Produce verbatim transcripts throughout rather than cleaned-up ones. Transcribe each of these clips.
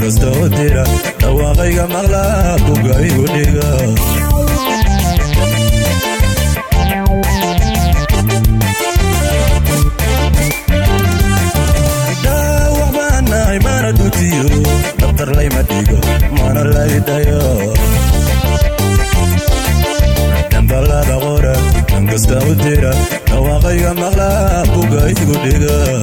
كستوديرا دواقيق مغلا بوغاي وديغا داوق بانا ايمانا دوتيو دفتر لي مديغو مانا لاي دايو دنبالا دغورا كستوديرا دواقيق مغلا بوغاي وديغا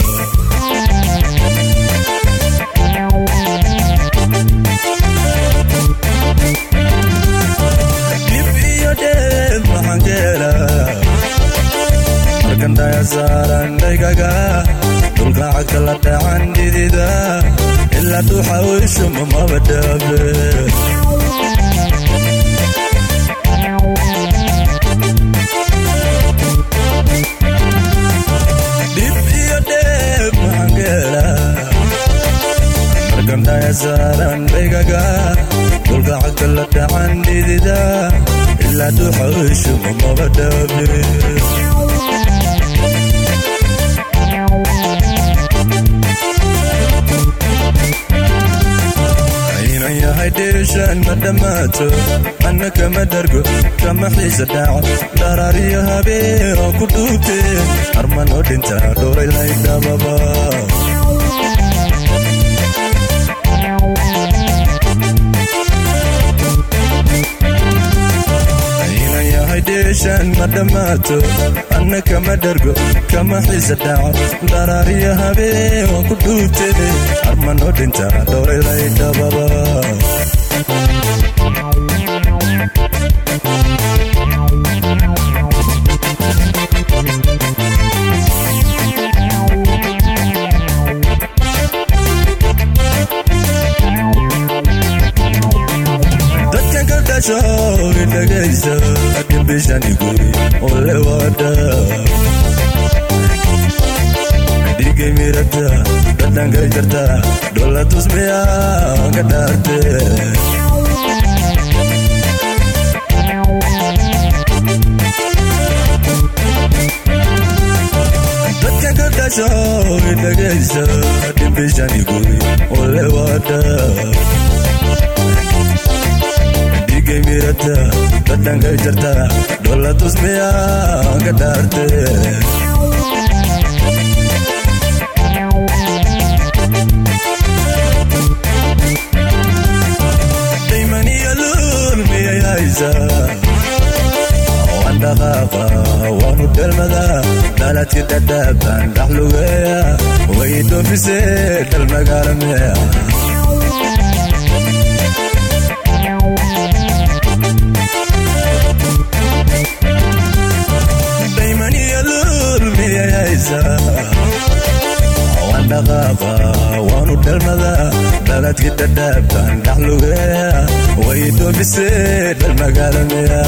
Markanda saran daygaga dulka akala ta'an didida illa tuhawish ma badabe dibiyade mangela Markanda saran daygaga dulka akala ta'an didida illa tuhawish ma badabe هيديشن مدماتو أنك مدرقو كما حيس داعو داراريها بيو كدوتي أرمان ودنتا دوري لايدا بابا هينا يا هيديشن مدماتو أنك مدرقو كما حيس داعو داراريها بيو كدوتي أرمان ودنتا دوري لايدا بابا show in the gaze I can be shani guri ole wada dige mirata dadanga jarta dola tusmeya gadarte dadanga show in the gaze I can be shani guri ole wada Mirata, dadanga jarta, dola tusmeya gadarte. Daimani alun miya yaiza, wanda ghafa, wanu dalmada, dalati dadaban dahluweya, waido fise dalmagaramya. wanda ghafa wanu dalmada dalat gidadaban dahlugeya waydo bised almagalamya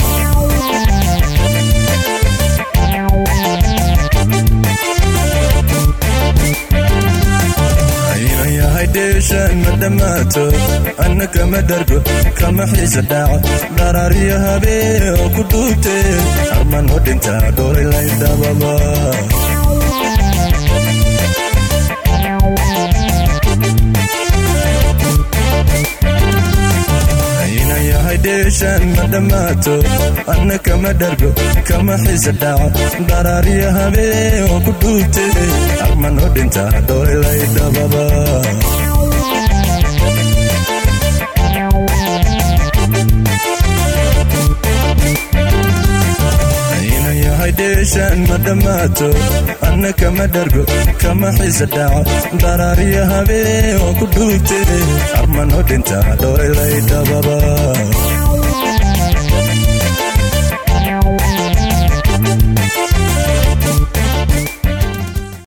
ayna ya haydeshan madamato annaka madargo kama hisa da'a darariha be kudute arman hodinta dore layda baba هيديشن مدماتو أنك مدرقو كما حيس الداعو دراريها بي وكدوتي أرمان ودنتا دوري لايدا بابا هيديشن مدماتو أنك مدرقو كما حيس الداعو دراريها بي وكدوتي أرمان ودنتا دوري لايدا بابا